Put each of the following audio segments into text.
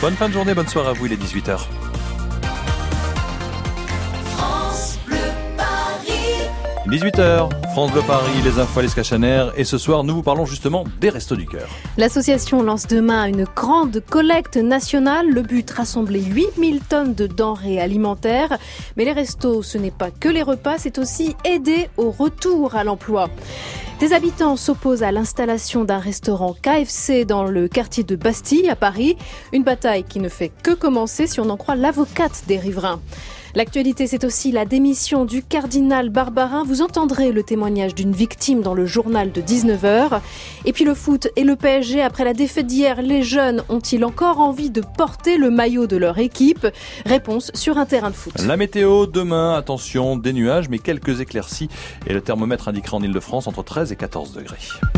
Bonne fin de journée, bonne soirée à vous, il est 18h. France Bleu Paris. 18h, France Bleu Paris, les infos Alice Cachaner. Et ce soir, nous vous parlons justement des Restos du Cœur. L'association lance demain une grande collecte nationale. Le but, rassembler 8000 tonnes de denrées alimentaires. Mais les restos, ce n'est pas que les repas, c'est aussi aider au retour à l'emploi. Des habitants s'opposent à l'installation d'un restaurant KFC dans le quartier de Bastille à Paris. Une bataille qui ne fait que commencer si on en croit l'avocate des riverains. L'actualité, c'est aussi la démission du cardinal Barbarin. Vous entendrez le témoignage d'une victime dans le journal de 19h. Et puis le foot et le PSG, après la défaite d'hier, les jeunes ont-ils encore envie de porter le maillot de leur équipe ? Réponse sur un terrain de foot. La météo, demain, attention, des nuages, mais quelques éclaircies. Et le thermomètre indiquera en Ile-de-France entre 13 et 14 degrés.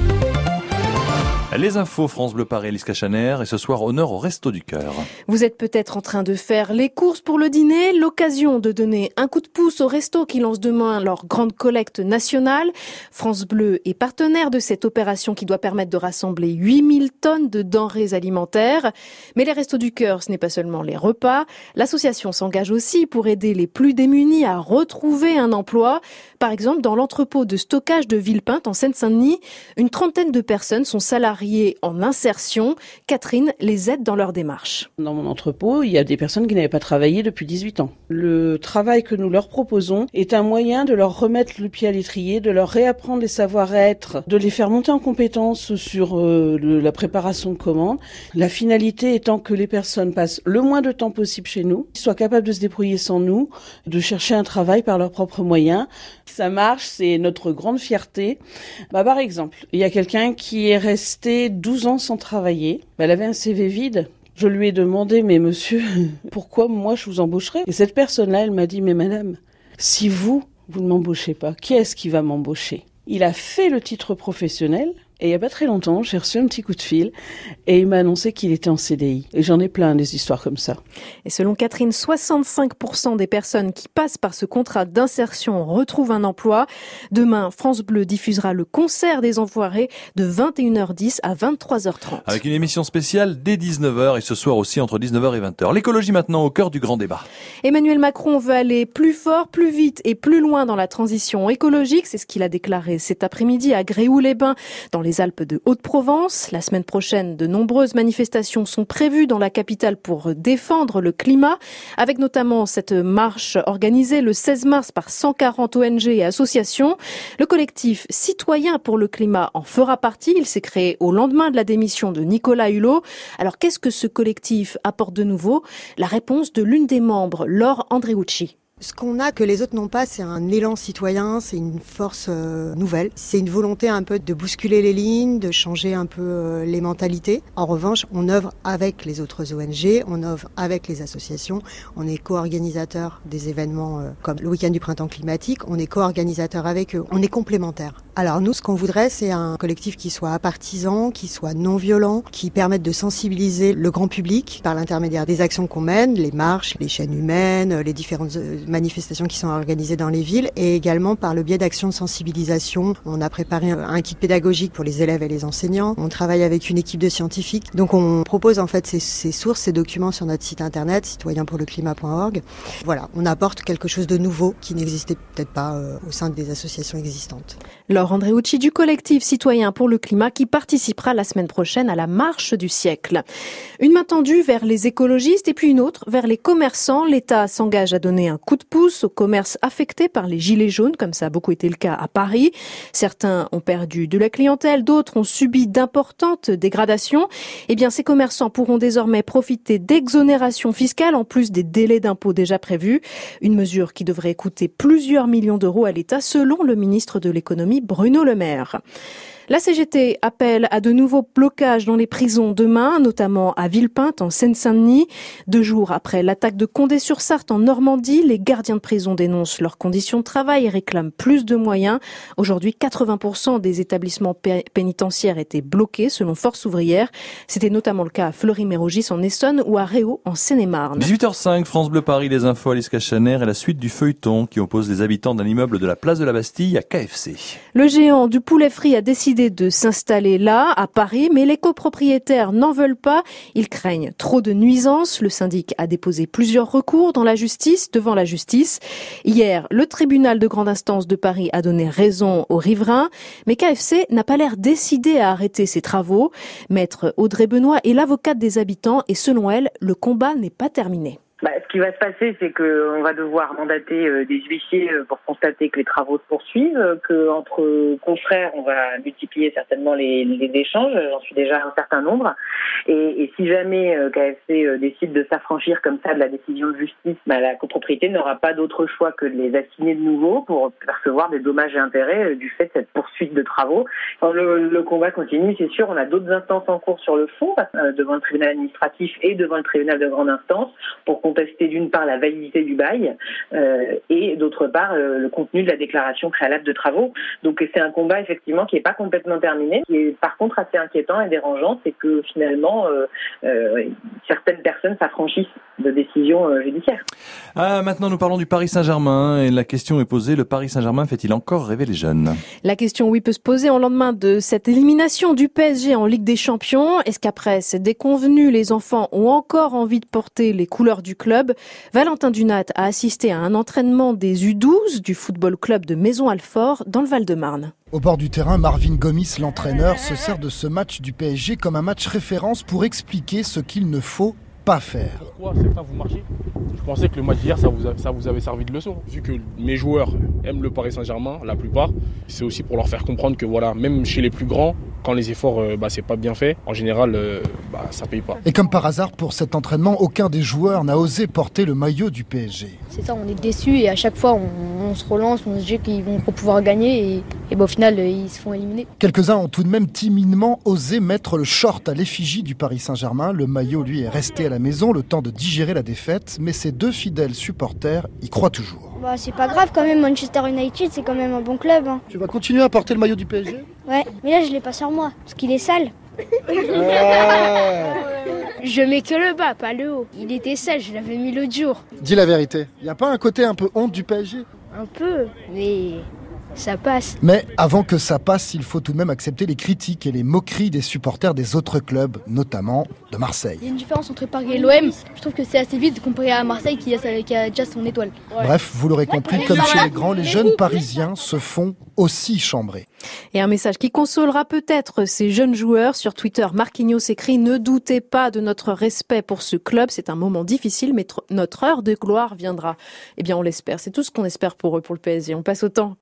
Les infos France Bleu Paris, Alice Cachaner, et ce soir, honneur au Resto du Cœur. Vous êtes peut-être en train de faire les courses pour le dîner, l'occasion de donner un coup de pouce au resto qui lance demain leur grande collecte nationale. France Bleu est partenaire de cette opération qui doit permettre de rassembler 8000 tonnes de denrées alimentaires. Mais les Restos du Cœur, ce n'est pas seulement les repas. L'association s'engage aussi pour aider les plus démunis à retrouver un emploi. Par exemple, dans l'entrepôt de stockage de Villepinte en Seine-Saint-Denis, une trentaine de personnes sont salariées en insertion. Catherine les aide dans leur démarche. Dans mon entrepôt, il y a des personnes qui n'avaient pas travaillé depuis 18 ans. Le travail que nous leur proposons est un moyen de leur remettre le pied à l'étrier, de leur réapprendre les savoir-être, de les faire monter en compétences sur la préparation de commandes. La finalité étant que les personnes passent le moins de temps possible chez nous, soient capables de se débrouiller sans nous, de chercher un travail par leurs propres moyens. Ça marche, c'est notre grande fierté. Par exemple, il y a quelqu'un qui est resté 12 ans sans travailler. Elle avait un CV vide. Je lui ai demandé, mais monsieur, pourquoi moi je vous embaucherais ? Et cette personne-là, elle m'a dit, mais madame, si vous ne m'embauchez pas, qui est-ce qui va m'embaucher ? Il a fait le titre professionnel. Et il n'y a pas très longtemps, j'ai reçu un petit coup de fil et il m'a annoncé qu'il était en CDI. Et j'en ai plein des histoires comme ça. Et selon Catherine, 65% des personnes qui passent par ce contrat d'insertion retrouvent un emploi. Demain, France Bleu diffusera le concert des Enfoirés de 21h10 à 23h30. Avec une émission spéciale dès 19h et ce soir aussi entre 19h et 20h. L'écologie maintenant au cœur du grand débat. Emmanuel Macron veut aller plus fort, plus vite et plus loin dans la transition écologique. C'est ce qu'il a déclaré cet après-midi à Gréoux-les-Bains, dans les Alpes de Haute-Provence. La semaine prochaine, de nombreuses manifestations sont prévues dans la capitale pour défendre le climat, avec notamment cette marche organisée le 16 mars par 140 ONG et associations. Le collectif Citoyens pour le climat en fera partie. Il s'est créé au lendemain de la démission de Nicolas Hulot. Alors qu'est-ce que ce collectif apporte de nouveau ? La réponse de l'une des membres, Laure Andreucci. Ce qu'on a que les autres n'ont pas, c'est un élan citoyen, c'est une force nouvelle. C'est une volonté un peu de bousculer les lignes, de changer un peu les mentalités. En revanche, on œuvre avec les autres ONG, on œuvre avec les associations. On est co-organisateur des événements comme le week-end du printemps climatique. On est co-organisateur avec eux. On est complémentaires. Alors nous, ce qu'on voudrait, c'est un collectif qui soit apartisan, qui soit non violent, qui permette de sensibiliser le grand public par l'intermédiaire des actions qu'on mène, les marches, les chaînes humaines, les différentes manifestations qui sont organisées dans les villes et également par le biais d'actions de sensibilisation. On a préparé un kit pédagogique pour les élèves et les enseignants. On travaille avec une équipe de scientifiques. Donc on propose en fait ces sources, ces documents sur notre site internet citoyenpourleclimat.org. Voilà, on apporte quelque chose de nouveau qui n'existait peut-être pas au sein des associations existantes. Laure Andreucci du collectif Citoyens pour le climat qui participera la semaine prochaine à la marche du siècle. Une main tendue vers les écologistes et puis une autre vers les commerçants. L'État s'engage à donner un coup de pouce aux commerces affectés par les gilets jaunes, comme ça a beaucoup été le cas à Paris. Certains ont perdu de la clientèle, d'autres ont subi d'importantes dégradations. Eh bien, ces commerçants pourront désormais profiter d'exonérations fiscales en plus des délais d'impôt déjà prévus. Une mesure qui devrait coûter plusieurs millions d'euros à l'État, selon le ministre de l'économie Bruno Le Maire. La CGT appelle à de nouveaux blocages dans les prisons demain, notamment à Villepinte, en Seine-Saint-Denis. 2 jours après l'attaque de Condé-sur-Sarthe en Normandie, les gardiens de prison dénoncent leurs conditions de travail et réclament plus de moyens. Aujourd'hui, 80% des établissements pénitentiaires étaient bloqués, selon Force ouvrière. C'était notamment le cas à Fleury-Mérogis en Essonne ou à Réau en Seine-et-Marne. 18h05, France Bleu Paris, les infos Alice Cachaner et la suite du feuilleton qui oppose les habitants d'un immeuble de la place de la Bastille à KFC. Le géant du poulet frit a décidé décidé de s'installer là, à Paris, mais les copropriétaires n'en veulent pas. Ils craignent trop de nuisances. Le syndic a déposé plusieurs recours devant la justice. Hier, le tribunal de grande instance de Paris a donné raison aux riverains, mais KFC n'a pas l'air décidé à arrêter ses travaux. Maître Audrey Benoît est l'avocate des habitants et selon elle, le combat n'est pas terminé. Ce qui va se passer, c'est qu'on va devoir mandater des huissiers pour constater que les travaux se poursuivent, qu'entre confrères, on va multiplier certainement les échanges, j'en suis déjà un certain nombre. Et si jamais KFC décide de s'affranchir comme ça de la décision de justice, la copropriété n'aura pas d'autre choix que de les assigner de nouveau pour percevoir des dommages et intérêts du fait de cette poursuite de travaux. Quand le combat continue, c'est sûr, on a d'autres instances en cours sur le fond, devant le tribunal administratif et devant le tribunal de grande instance, pour contester d'une part la validité du bail et d'autre part le contenu de la déclaration préalable de travaux. Donc c'est un combat effectivement qui n'est pas complètement terminé, qui est par contre assez inquiétant et dérangeant, c'est que finalement certaines personnes s'affranchissent de décisions judiciaires. Maintenant nous parlons du Paris Saint-Germain et la question est posée, le Paris Saint-Germain fait-il encore rêver les jeunes ? La question oui peut se poser en lendemain de cette élimination du PSG en Ligue des Champions. Est-ce qu'après c'est déconvenu, les enfants ont encore envie de porter les couleurs du club ? Valentin Dunat a assisté à un entraînement des U12 du football club de Maison-Alfort dans le Val-de-Marne. Au bord du terrain, Marvin Gomis, l'entraîneur, se sert de ce match du PSG comme un match référence pour expliquer ce qu'il ne faut pas faire. Pourquoi certains vous marchez ? Je pensais que le match d'hier, ça vous avait servi de leçon. Vu que mes joueurs aiment le Paris Saint-Germain, la plupart, c'est aussi pour leur faire comprendre que voilà, même chez les plus grands, quand les efforts c'est pas bien fait, en général ça paye pas. Et comme par hasard, pour cet entraînement, aucun des joueurs n'a osé porter le maillot du PSG. C'est ça, on est déçus et à chaque fois on se relance, on se dit qu'ils vont pouvoir gagner et au final ils se font éliminer. Quelques-uns ont tout de même timidement osé mettre le short à l'effigie du Paris Saint-Germain. Le maillot, lui, est resté à la maison le temps de digérer la défaite, mais ces deux fidèles supporters y croient toujours. C'est pas grave quand même, Manchester United c'est quand même un bon club. Tu vas continuer à porter le maillot du PSG ? Ouais, mais là je l'ai pas sur moi, parce qu'il est sale. Je mets que le bas, pas le haut. Il était sale, je l'avais mis l'autre jour. Dis la vérité, y a pas un côté un peu honte du PSG ? Un peu, mais ça passe. Mais avant que ça passe, il faut tout de même accepter les critiques et les moqueries des supporters des autres clubs, notamment de Marseille. Il y a une différence entre Paris et l'OM. Je trouve que c'est assez vite comparé à Marseille qui a déjà son étoile. Bref, vous l'aurez compris, comme chez les grands, les jeunes Parisiens se font aussi chambrer. Et un message qui consolera peut-être ces jeunes joueurs. Sur Twitter, Marquinhos écrit « Ne doutez pas de notre respect pour ce club. C'est un moment difficile, mais notre heure de gloire viendra. » Eh bien, on l'espère. C'est tout ce qu'on espère pour eux, pour le PSG. On passe au temps.